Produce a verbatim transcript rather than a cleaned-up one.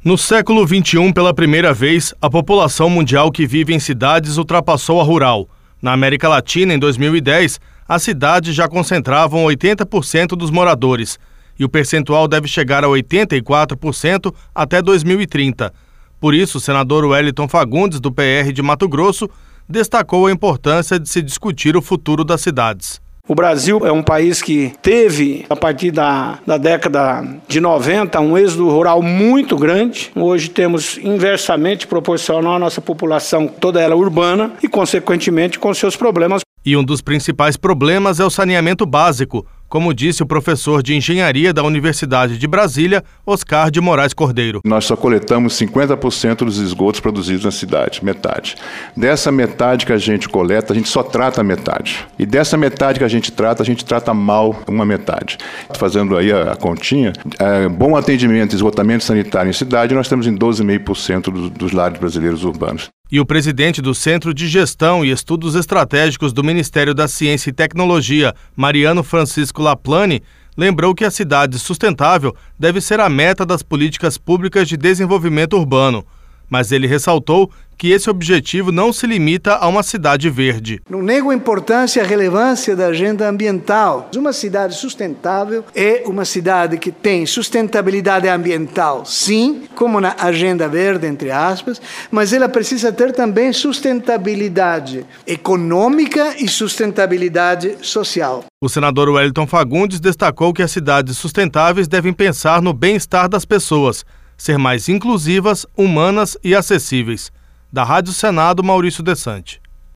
No século vinte e um, pela primeira vez, a população mundial que vive em cidades ultrapassou a rural. Na América Latina, em dois mil e dez, as cidades já concentravam oitenta por cento dos moradores, e o percentual deve chegar a oitenta e quatro por cento até dois mil e trinta. Por isso, o senador Wellington Fagundes, do P R de Mato Grosso, destacou a importância de se discutir o futuro das cidades. O Brasil é um país que teve, a partir da, da década de noventa, um êxodo rural muito grande. Hoje temos inversamente proporcional à nossa população, toda ela urbana, e consequentemente com seus problemas. E um dos principais problemas é o saneamento básico, como disse o professor de engenharia da Universidade de Brasília, Oscar de Moraes Cordeiro. Nós só coletamos cinquenta por cento dos esgotos produzidos na cidade, metade. Dessa metade que a gente coleta, a gente só trata a metade. E dessa metade que a gente trata, a gente trata mal uma metade. Fazendo aí a, a continha, é, bom atendimento e esgotamento sanitário em cidade, nós estamos em doze vírgula cinco por cento dos, dos lares brasileiros urbanos. E o presidente do Centro de Gestão e Estudos Estratégicos do Ministério da Ciência e Tecnologia, Mariano Francisco Laplane, lembrou que a cidade sustentável deve ser a meta das políticas públicas de desenvolvimento urbano. Mas ele ressaltou que esse objetivo não se limita a uma cidade verde. Não nego a importância e a relevância da agenda ambiental. Uma cidade sustentável é uma cidade que tem sustentabilidade ambiental, sim, como na agenda verde, entre aspas, mas ela precisa ter também sustentabilidade econômica e sustentabilidade social. O senador Wellington Fagundes destacou que as cidades sustentáveis devem pensar no bem-estar das pessoas, ser mais inclusivas, humanas e acessíveis. Da Rádio Senado, Maurício Desante.